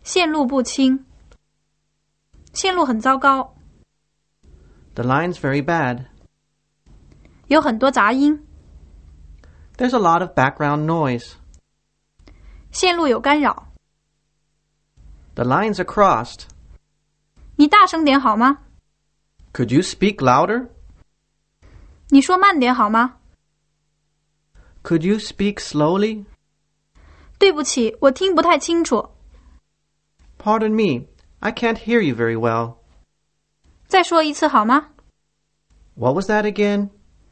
线路不清，线路很糟糕。 The line's very bad. 有很多杂音。 There's a lot of background noise. 线路有干扰。 The lines are crossed. 你大声点好吗？ Could you speak louder? 你说慢点好吗？ Could you speak slowly? 对不起，我听不太清楚。 Pardon me, I can't hear you very well. 再说一次好吗？ What was that again?